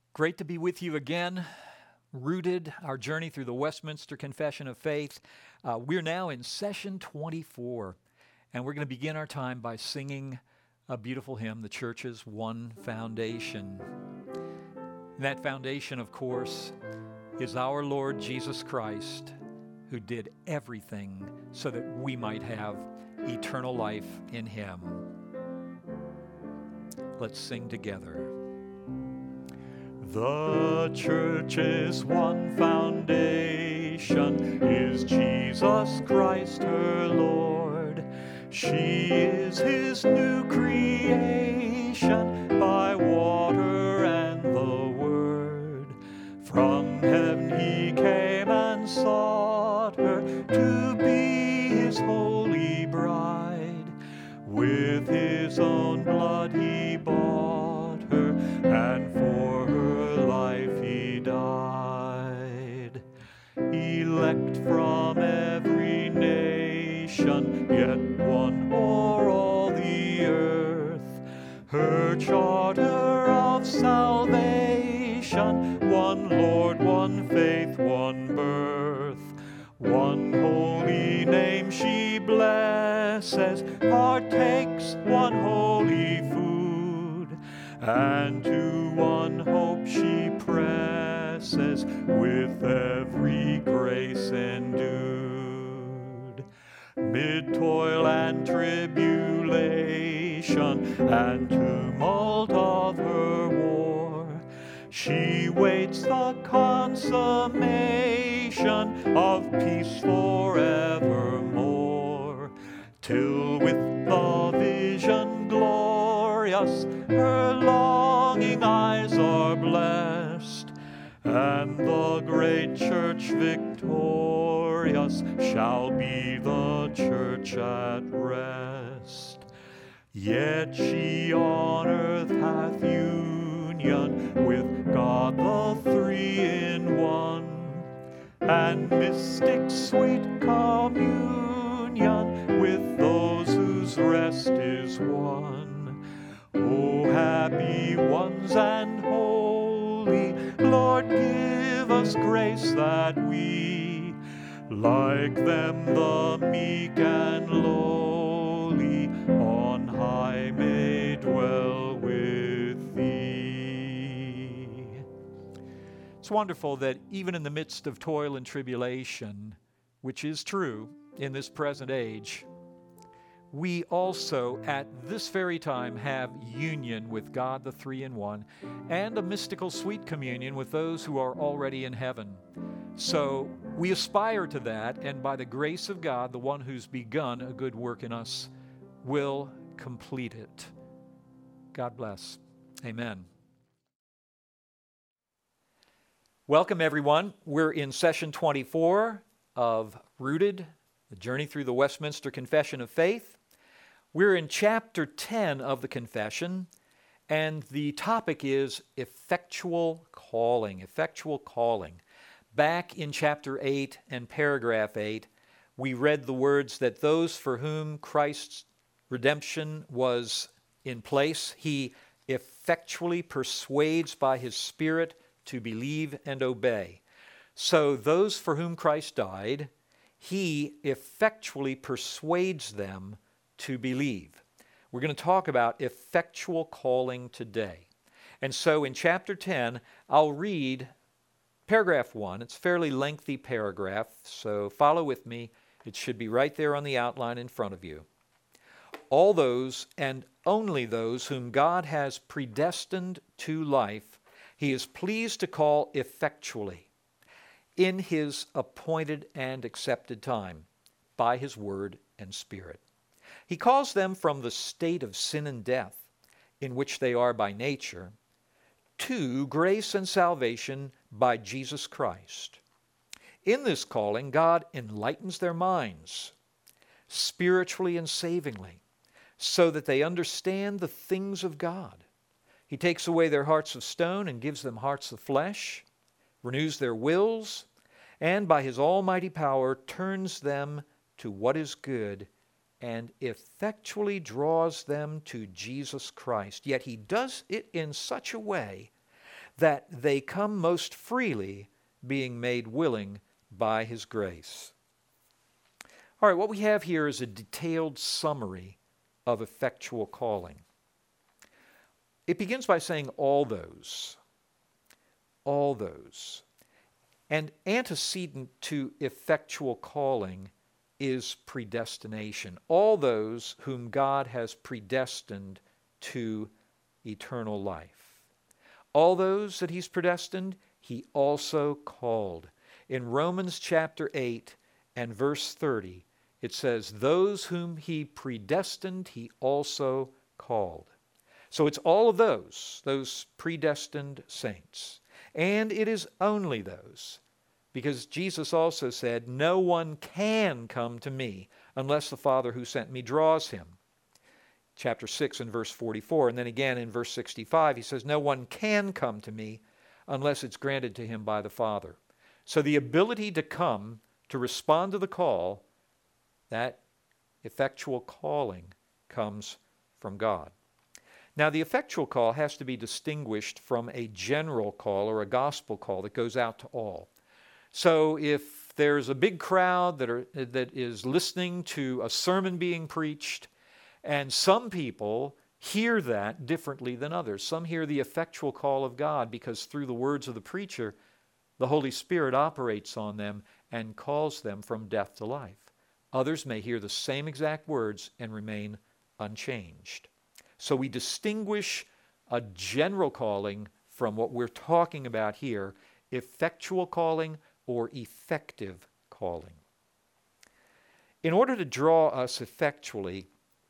Great to be with you again. Rooted, our journey through the Westminster Confession of Faith. We're now in session 24, and we're going to begin our time by singing a beautiful hymn, the church's one foundation. And that foundation, of course, is our Lord Jesus Christ, who did everything so that we might have eternal life in Him. Let's sing together. The church's one foundation is Jesus Christ her Lord. She is His new creation by water and the Word. From heaven He came and sought her to be His holy bride. With His own blood He bought her, and for her life He died. Elect from every nation, yet one o'er all the earth. Her charter of salvation, one Lord, one faith, one birth. One holy name she blesses, partakes one holy food, and to one hope she presses with every grace endued. Mid toil and tribulation and tumult of her war, she waits the consummation of peace forevermore, till with the vision glorious her longing eyes are blessed, and the great church victorious shall be the church at rest. Yet she on earth hath union with God the Three-in-One, and mystic sweet communion with those whose rest is won. O happy ones and holy, Lord, give us grace that we, like them the meek and lowly, on high may dwell with Thee. It's wonderful that even in the midst of toil and tribulation, which is true in this present age, we also at this very time have union with God the Three-in-One and a mystical sweet communion with those who are already in heaven. So we aspire to that, and by the grace of God, the one who's begun a good work in us will complete it. God bless. Amen. Welcome, everyone. We're in session 24 of Rooted, the journey through the Westminster Confession of Faith. We're in chapter 10 of the Confession, and the topic is effectual calling. Effectual calling. Back in chapter 8 and paragraph 8, we read the words that those for whom Christ's redemption was in place, He effectually persuades by His Spirit to believe and obey. So those for whom Christ died, He effectually persuades them to believe. We're going to talk about effectual calling today. And so in chapter 10, I'll read paragraph 1. It's a fairly lengthy paragraph, so follow with me. It should be right there on the outline in front of you. All those and only those whom God has predestined to life, He is pleased to call effectually in His appointed and accepted time by His Word and Spirit. He calls them from the state of sin and death, in which they are by nature, to grace and salvation by Jesus Christ. In this calling, God enlightens their minds, spiritually and savingly, so that they understand the things of God. He takes away their hearts of stone and gives them hearts of flesh, renews their wills, and by His almighty power turns them to what is good and effectually draws them to Jesus Christ. Yet He does it in such a way that they come most freely, being made willing by his grace. All right, what we have here is a detailed summary of effectual calling. It begins by saying all those. All those. And antecedent to effectual calling is predestination. All those whom God has predestined to eternal life. All those that he's predestined, he also called. In Romans chapter 8 and verse 30, it says, those whom he predestined, he also called. So it's all of those predestined saints. And it is only those, because Jesus also said, no one can come to me unless the Father who sent me draws him. Chapter 6 and verse 44. And then again in verse 65, he says, no one can come to me unless it's granted to him by the Father. So the ability to come, to respond to the call, that effectual calling comes from God. Now, the effectual call has to be distinguished from a general call or a gospel call that goes out to all. So if there's a big crowd that is listening to a sermon being preached, and some people hear that differently than others. Some hear the effectual call of God because through the words of the preacher, the Holy Spirit operates on them and calls them from death to life. Others may hear the same exact words and remain unchanged. So we distinguish a general calling from what we're talking about here, effectual calling or effective calling. In order to draw us effectually,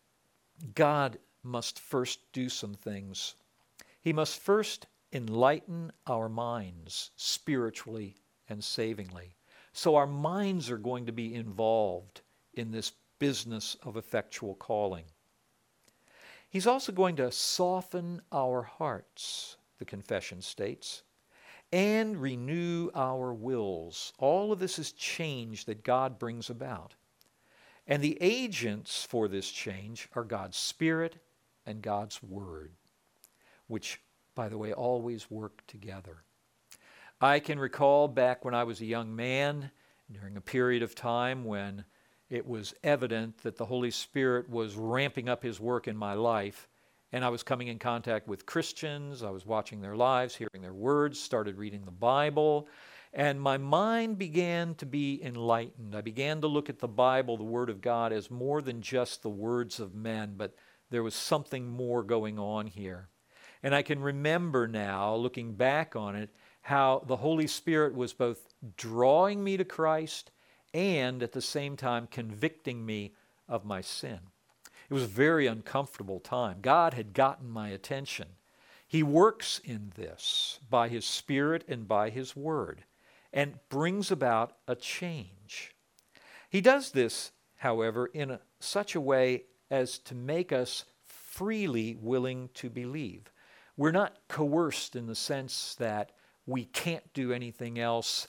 God must first do some things. He must first enlighten our minds spiritually and savingly. So our minds are going to be involved in this business of effectual calling. He's also going to soften our hearts, the confession states, and renew our wills. All of this is change that God brings about. And the agents for this change are God's Spirit and God's Word, which, by the way, always work together. I can recall back when I was a young man, during a period of time when it was evident that the Holy Spirit was ramping up his work in my life, and I was coming in contact with Christians. I was watching their lives, hearing their words, started reading the Bible, and my mind began to be enlightened. I began to look at the Bible, the Word of God, as more than just the words of men, but there was something more going on here. And I can remember now, looking back on it, how the Holy Spirit was both drawing me to Christ and at the same time convicting me of my sin. It was a very uncomfortable time. God had gotten my attention. He works in this by His Spirit and by His Word and brings about a change. He does this, however, in such a way as to make us freely willing to believe. We're not coerced in the sense that we can't do anything else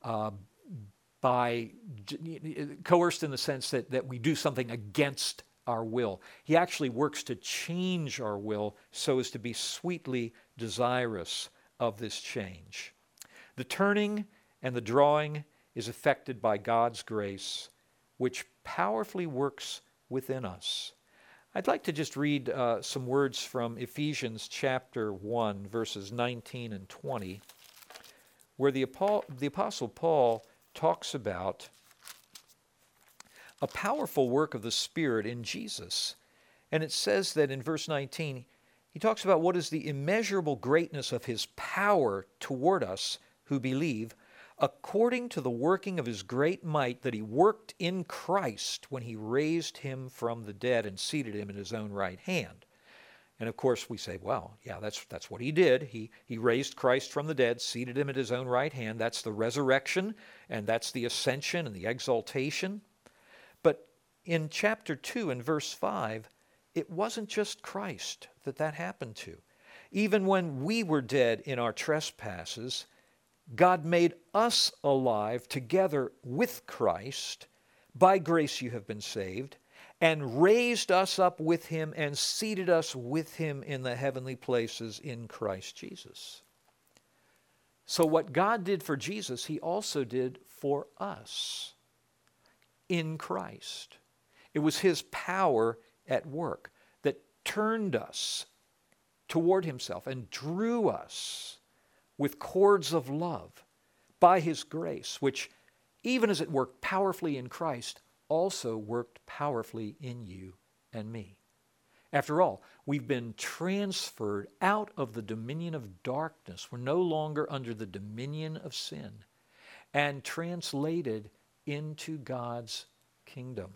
coerced in the sense that we do something against our will. He actually works to change our will so as to be sweetly desirous of this change. The turning and the drawing is effected by God's grace, which powerfully works within us. I'd like to just read some words from Ephesians chapter 1, verses 19 and 20, where the Apostle Paul talks about a powerful work of the Spirit in Jesus. And it says that in verse 19, he talks about what is the immeasurable greatness of His power toward us who believe, according to the working of His great might that He worked in Christ when He raised Him from the dead and seated Him at His own right hand. And of course we say, well, yeah, that's what He did. He raised Christ from the dead, seated Him at His own right hand. That's the resurrection, and that's the ascension and the exaltation. But in chapter 2 and verse 5, it wasn't just Christ that happened to. Even when we were dead in our trespasses, God made us alive together with Christ. By grace you have been saved, and raised us up with Him and seated us with Him in the heavenly places in Christ Jesus. So what God did for Jesus, he also did for us in Christ. It was his power at work that turned us toward himself and drew us with cords of love by his grace, which, even as it worked powerfully in Christ, also worked powerfully in you and me. After all, we've been transferred out of the dominion of darkness. We're no longer under the dominion of sin, and translated into God's kingdom.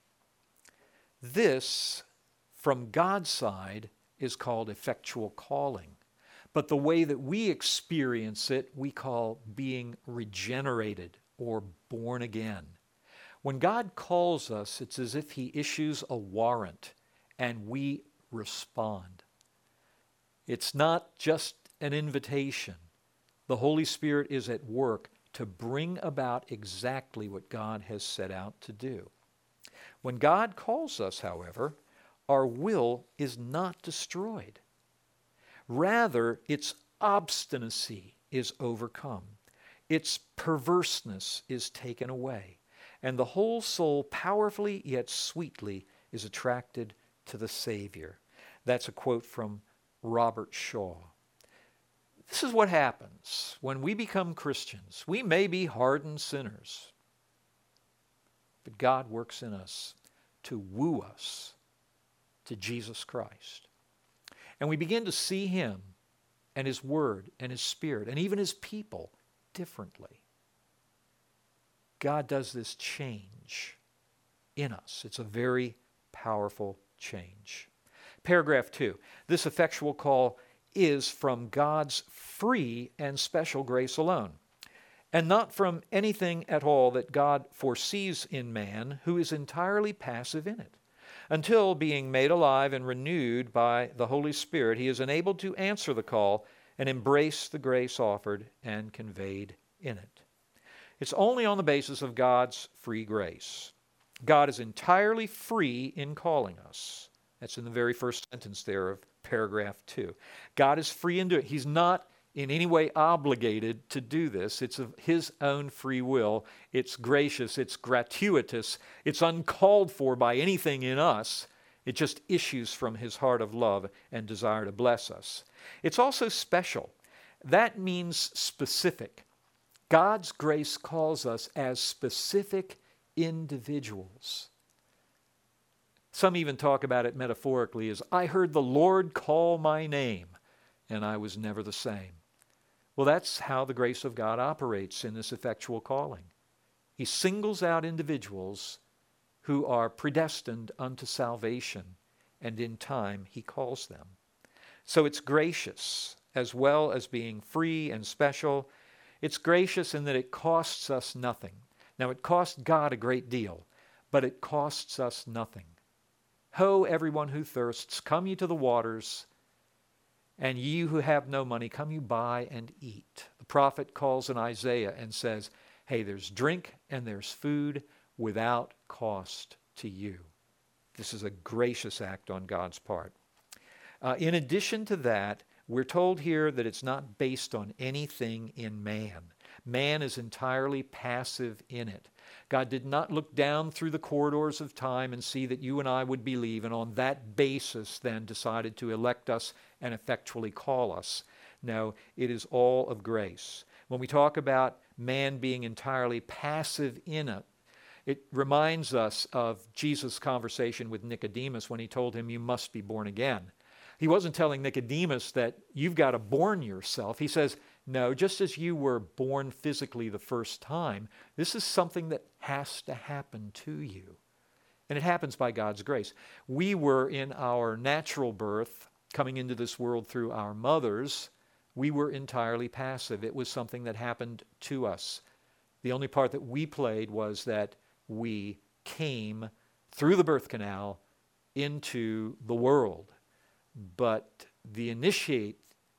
This, from God's side, is called effectual calling. But the way that we experience it, we call being regenerated or born again. When God calls us, it's as if he issues a warrant and we respond. It's not just an invitation. The Holy Spirit is at work to bring about exactly what God has set out to do. When God calls us, however, our will is not destroyed. Rather, its obstinacy is overcome. Its perverseness is taken away. And the whole soul powerfully yet sweetly is attracted to the Savior. That's a quote from Robert Shaw. This is what happens when we become Christians. We may be hardened sinners, but God works in us to woo us to Jesus Christ. And we begin to see him and his word and his spirit and even his people differently. God does this change in us. It's a very powerful change. Paragraph 2. This effectual call is from God's free and special grace alone, and not from anything at all that God foresees in man, who is entirely passive in it. Until, being made alive and renewed by the Holy Spirit, he is enabled to answer the call and embrace the grace offered and conveyed in it. It's only on the basis of God's free grace. God is entirely free in calling us. That's in the very first sentence there of paragraph 2. God is free in doing it. He's not in any way obligated to do this. It's of his own free will. It's gracious. It's gratuitous. It's uncalled for by anything in us. It just issues from his heart of love and desire to bless us. It's also special. That means specific. God's grace calls us as specific individuals. Some even talk about it metaphorically as, I heard the Lord call my name, and I was never the same. Well, that's how the grace of God operates in this effectual calling. He singles out individuals who are predestined unto salvation, and in time he calls them. So it's gracious as well as being free and special. It's gracious in that it costs us nothing. Now, it cost God a great deal, but it costs us nothing. Ho, everyone who thirsts, come ye to the waters, and ye who have no money, come you buy and eat. The prophet calls in Isaiah and says, hey, there's drink and there's food without cost to you. This is a gracious act on God's part. In addition to that, we're told here that it's not based on anything in man. Man is entirely passive in it. God did not look down through the corridors of time and see that you and I would believe, and on that basis then decided to elect us and effectually call us. No, it is all of grace. When we talk about man being entirely passive in it, it reminds us of Jesus' conversation with Nicodemus when he told him, you must be born again. He wasn't telling Nicodemus that you've got to born yourself. He says, no, just as you were born physically the first time, this is something that has to happen to you. And it happens by God's grace. We were in our natural birth, coming into this world through our mothers, we were entirely passive. It was something that happened to us. The only part that we played was that we came through the birth canal into the world. But the initiation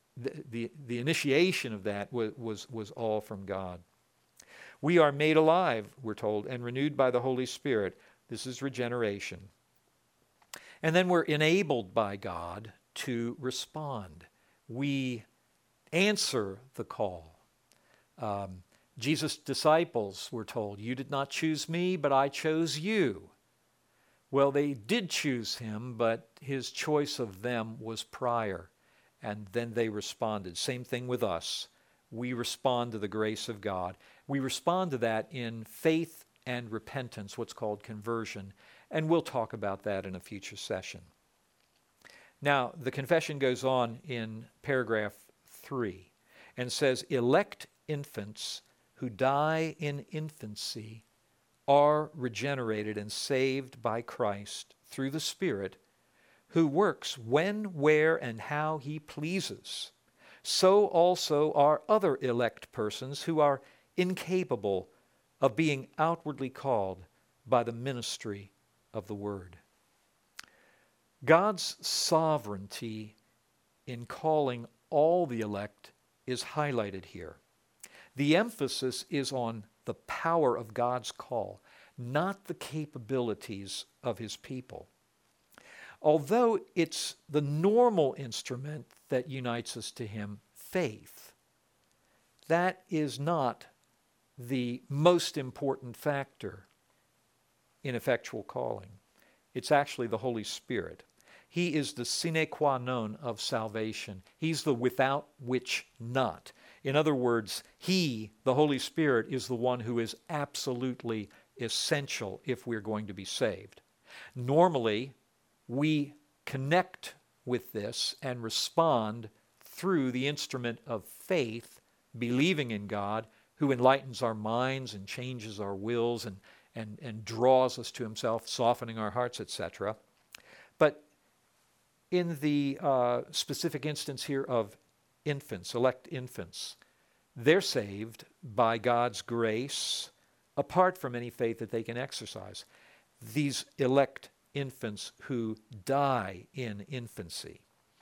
of that was all from God. We are made alive, we're told, and renewed by the Holy Spirit. This is regeneration. And then we're enabled by God to respond. We answer the call. Jesus' disciples were told, "You did not choose me, but I chose you." Well, they did choose him, but his choice of them was prior, and then they responded. Same thing with us. We respond to the grace of God. We respond to that in faith and repentance, what's called conversion, and we'll talk about that in a future session. Now, the confession goes on in paragraph 3 and says, elect infants who die in infancy are regenerated and saved by Christ through the Spirit, who works when, where, and how he pleases. So also are other elect persons who are incapable of being outwardly called by the ministry of the Word. God's sovereignty in calling all the elect is highlighted here. The emphasis is on the power of God's call, not the capabilities of his people. Although it's the normal instrument that unites us to him, faith, that is not the most important factor in effectual calling. It's actually the Holy Spirit. He is the sine qua non of salvation. He's the without which not. In other words, he, the Holy Spirit, is the one who is absolutely essential if we're going to be saved. Normally, we connect with this and respond through the instrument of faith, believing in God, who enlightens our minds and changes our wills and draws us to himself, softening our hearts, etc. But in the specific instance here of infants, elect infants, they're saved by God's grace apart from any faith that they can exercise. These elect infants who die in infancy.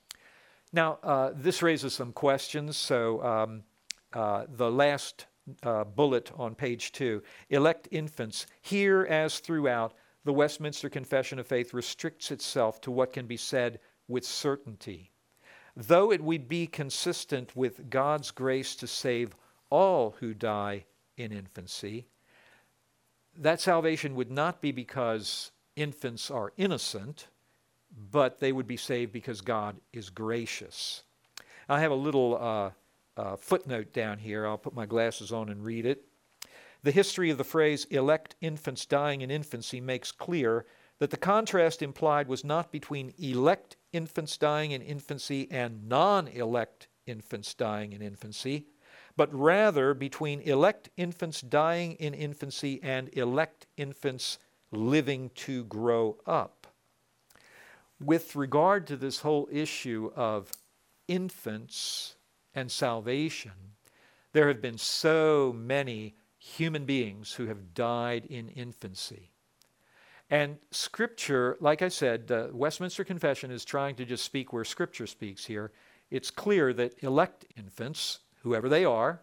Now, this raises some questions. So the last bullet on page 2, elect infants, here as throughout, the Westminster Confession of Faith restricts itself to what can be said with certainty. Though it would be consistent with God's grace to save all who die in infancy, that salvation would not be because infants are innocent, but they would be saved because God is gracious. I have a little footnote down here. I'll put my glasses on and read it. The history of the phrase elect infants dying in infancy makes clear that the contrast implied was not between elect infants dying in infancy and non-elect infants dying in infancy, but rather between elect infants dying in infancy and elect infants living to grow up. With regard to this whole issue of infants and salvation, there have been so many human beings who have died in infancy. And Scripture, like I said, the Westminster Confession is trying to just speak where Scripture speaks here. It's clear that elect infants, whoever they are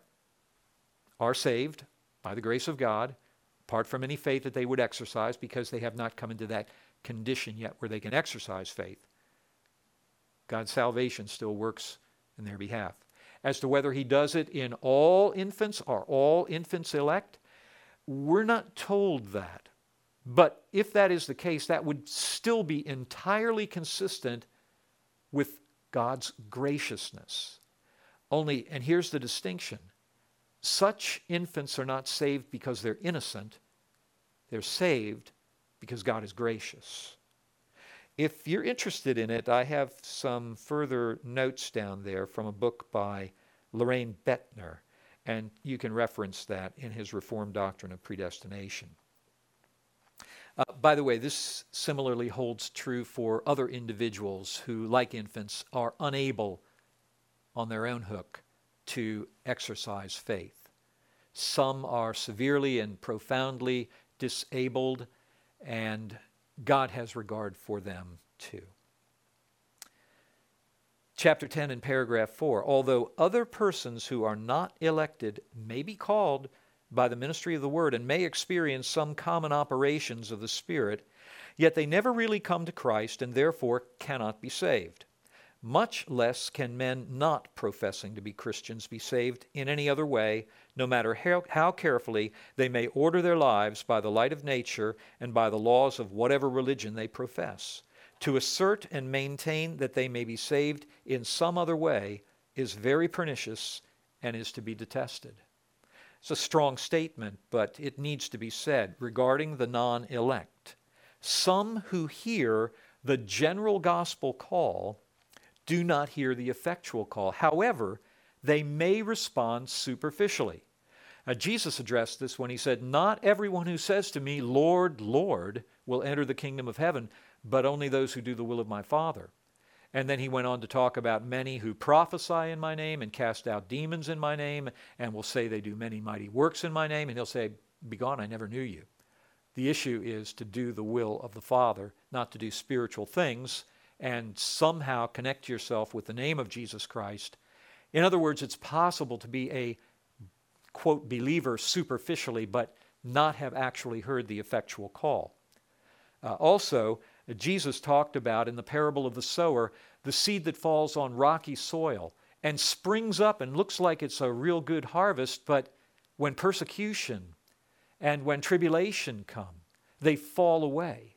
saved by the grace of God, apart from any faith that they would exercise, because they have not come into that condition yet where they can exercise faith. God's salvation still works in their behalf. As to whether he does it in all infants, are all infants elect? We're not told that. But if that is the case, that would still be entirely consistent with God's graciousness. Only, and here's the distinction, such infants are not saved because they're innocent. They're saved because God is gracious. If you're interested in it, I have some further notes down there from a book by Loraine Bettner, and you can reference that in his Reformed Doctrine of Predestination. By the way, this similarly holds true for other individuals who, like infants, are unable on their own hook to exercise faith. Some are severely and profoundly disabled, and God has regard for them too. Chapter 10 in paragraph 4, although other persons who are not elected may be called by the ministry of the Word and may experience some common operations of the Spirit, yet they never really come to Christ and therefore cannot be saved. much less can men not professing to be Christians be saved in any other way, no matter how carefully they may order their lives by the light of nature and by the laws of whatever religion they profess. To assert and maintain that they may be saved in some other way is very pernicious and is to be detested. It's a strong statement, but it needs to be said regarding the non-elect. Some who hear the general gospel call do not hear the effectual call. However, they may respond superficially. Jesus addressed this when he said, "Not everyone who says to me, 'Lord, Lord,' will enter the kingdom of heaven, but only those who do the will of my Father." And then he went on to talk about many who prophesy in my name and cast out demons in my name and will say they do many mighty works in my name. And he'll say, "Begone, I never knew you." The issue is to do the will of the Father, not to do spiritual things and somehow connect yourself with the name of Jesus Christ. In other words, it's possible to be a, quote, believer superficially, but not have actually heard the effectual call. Also, Jesus talked about in the parable of the sower, the seed that falls on rocky soil and springs up and looks like it's a real good harvest, but when persecution and when tribulation come, they fall away.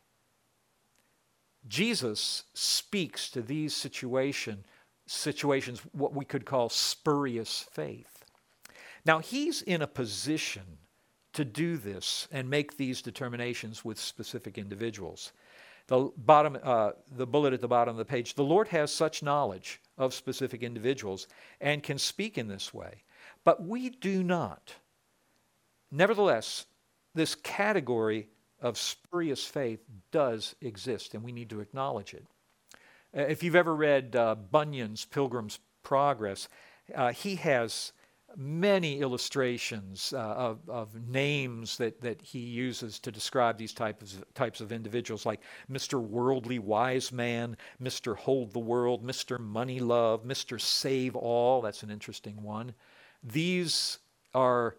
Jesus speaks to these situations, what we could call spurious faith. Now, he's in a position to do this and make these determinations with specific individuals. The bullet at the bottom of the page, the Lord has such knowledge of specific individuals and can speak in this way, but we do not. Nevertheless, this category of spurious faith does exist, and we need to acknowledge it. If you've ever read Bunyan's Pilgrim's Progress, he has many illustrations of names that he uses to describe these types of individuals, like Mr. Worldly Wise Man, Mr. Hold the World, Mr. Money Love, Mr. Save All. That's an interesting one. These are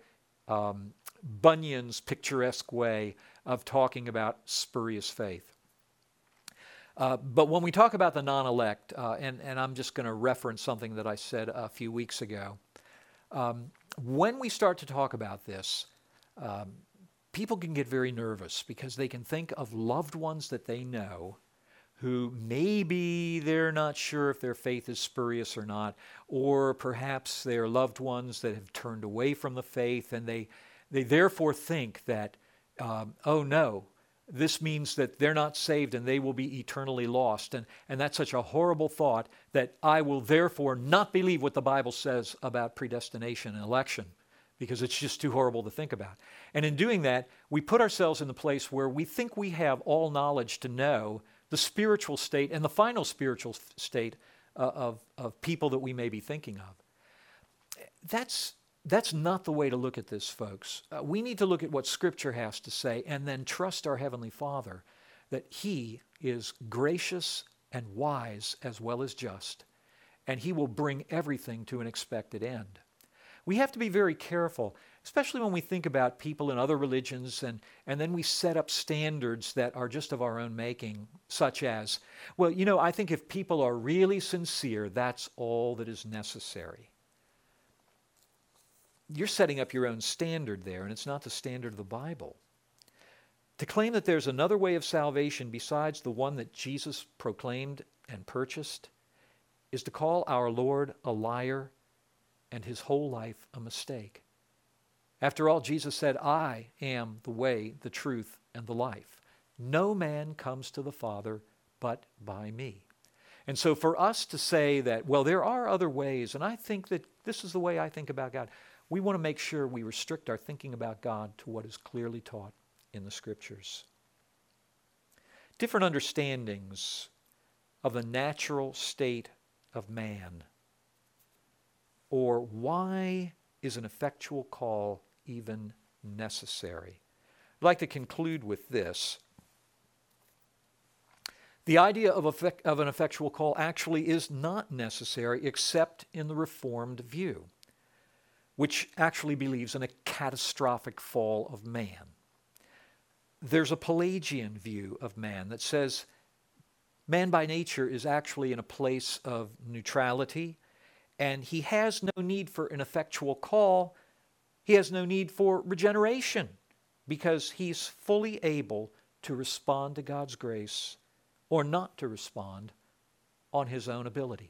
Bunyan's picturesque way of talking about spurious faith. But when we talk about the non-elect, and I'm just going to reference something that I said a few weeks ago, when we start to talk about this, people can get very nervous because they can think of loved ones that they know who maybe they're not sure if their faith is spurious or not, or perhaps they're loved ones that have turned away from the faith, and they therefore think that, oh no, this means that they're not saved and they will be eternally lost. And that's such a horrible thought that I will therefore not believe what the Bible says about predestination and election, because it's just too horrible to think about. And in doing that, we put ourselves in the place where we think we have all knowledge to know the spiritual state and the final spiritual state of people that we may be thinking of. That's not the way to look at this, folks. We need to look at what Scripture has to say and then trust our Heavenly Father that He is gracious and wise as well as just, and He will bring everything to an expected end. We have to be very careful, especially when we think about people in other religions, and then we set up standards that are just of our own making, such as, well, I think if people are really sincere, that's all that is necessary. You're setting up your own standard there, and it's not the standard of the Bible. To claim that there's another way of salvation besides the one that Jesus proclaimed and purchased is to call our Lord a liar and His whole life a mistake. After all, Jesus said, "I am the way, the truth, and the life. No man comes to the Father but by me." And so for us to say that, well, there are other ways, and I think that this is the way I think about God, we want to make sure we restrict our thinking about God to what is clearly taught in the Scriptures. Different understandings of the natural state of man, or why is an effectual call even necessary? I'd like to conclude with this. The idea of an effectual call actually is not necessary except in the Reformed view, which actually believes in a catastrophic fall of man. There's a Pelagian view of man that says Man by nature is actually in a place of neutrality, and he has no need for an effectual call. He has no need for regeneration because he's fully able to respond to God's grace or not to respond on his own ability.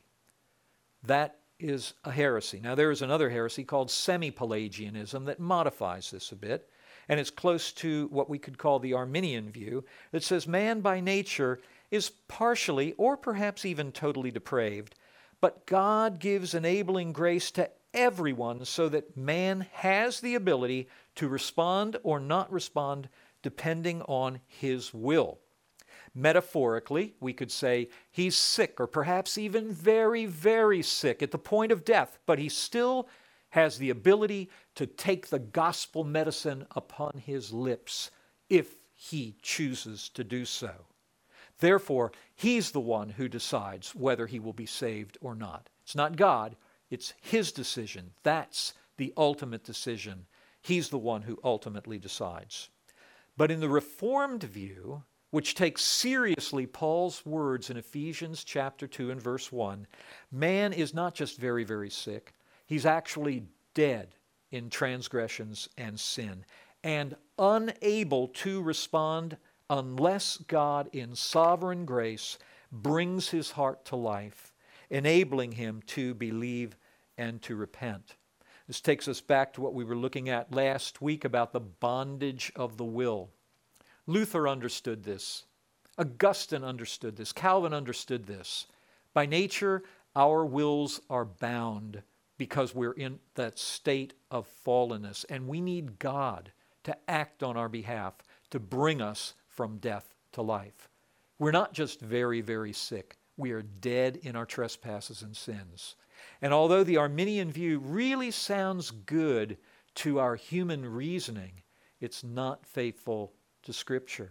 That is a heresy. Now, there is another heresy called semi-Pelagianism that modifies this a bit, and it's close to what we could call the Arminian view that says man by nature is partially or perhaps even totally depraved, but God gives enabling grace to everyone so that man has the ability to respond or not respond depending on his will. Metaphorically, we could say he's sick or perhaps even very, very sick at the point of death, but he still has the ability to take the gospel medicine upon his lips if he chooses to do so. Therefore, he's the one who decides whether he will be saved or not. It's not God, it's his decision. That's the ultimate decision. He's the one who ultimately decides. But in the Reformed view, which takes seriously Paul's words in Ephesians chapter 2 and verse 1, man is not just very, very sick. He's actually dead in transgressions and sin and unable to respond unless God in sovereign grace brings his heart to life, enabling him to believe and to repent. This takes us back to what we were looking at last week about the bondage of the will. Luther understood this. Augustine understood this. Calvin understood this. By nature, our wills are bound because we're in that state of fallenness, and we need God to act on our behalf to bring us from death to life. We're not just very, very sick. We are dead in our trespasses and sins. And although the Arminian view really sounds good to our human reasoning, it's not faithful to Scripture.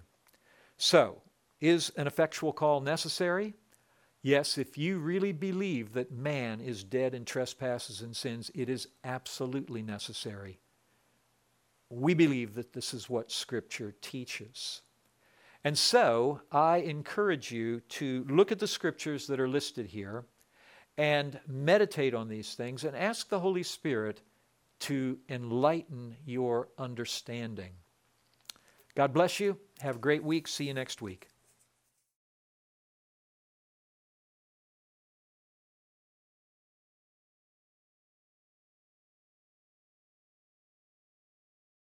So, is an effectual call necessary? Yes, if you really believe that man is dead in trespasses and sins, it is absolutely necessary. We believe that this is what Scripture teaches. And so, I encourage you to look at the Scriptures that are listed here and meditate on these things and ask the Holy Spirit to enlighten your understanding. God bless you. Have a great week. See you next week.